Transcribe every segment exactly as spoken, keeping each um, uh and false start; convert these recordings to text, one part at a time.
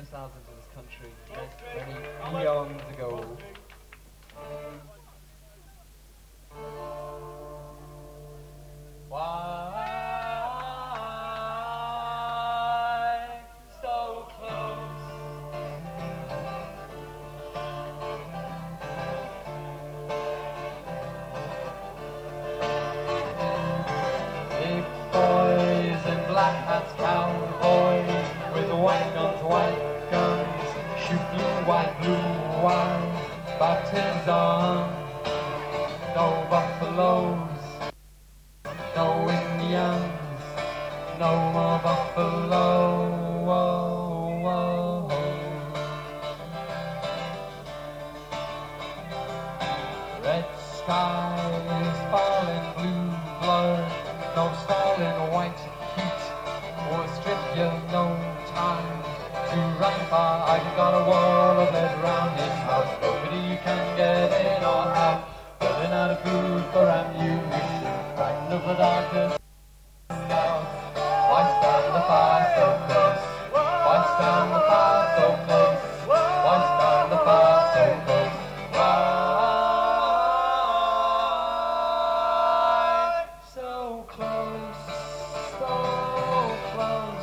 themselves into this country many eons ago. Why so close? Big boys in black hats, cowboys with white guns, white guns, shoot blue, white, blue, white, baptism, no buffaloes. No Indians, no more buffalo. Whoa, whoa. Red skies falling, blue blood, no stall in white heat. Or strip you no time to run far. I've got a wall of lead round his house. Nobody can get in or out. Running out of food for ammunition. Frightened of the darkness. Why stand the fire so close? Why stand the fire so close? Why stand the fire so close? Why so close? So close.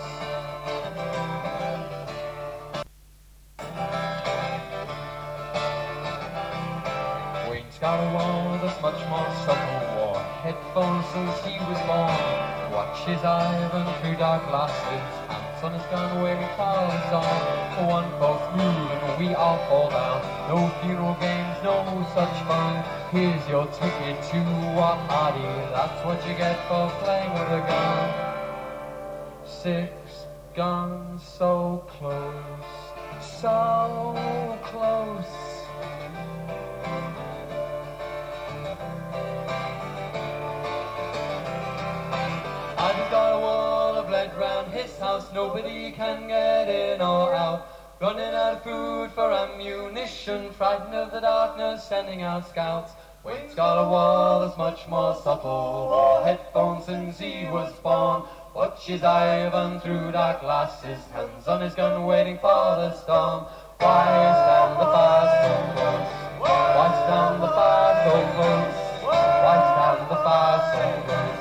Wayne's got a wall that's much more subtle. Wore headphones since he was born. Watch his Ivan through dark glasses. Pants on his gun wearing collars on. One false move and we all fall down. No funeral games, no such fun. Here's your ticket to a party. That's what you get for playing with a gun. Six guns so close, so close. I've got a wall of lead round his house. Nobody can get in or out. Running out of food for ammunition. Frightened of the darkness, sending out scouts. Wayne's got a wall that's much more subtle. Wore headphones since he was born. Watch his Ivan through dark glasses. Hands on his gun waiting for the storm. Why stand the fire so close? Why stand the fire so close? Why stand the fire so close?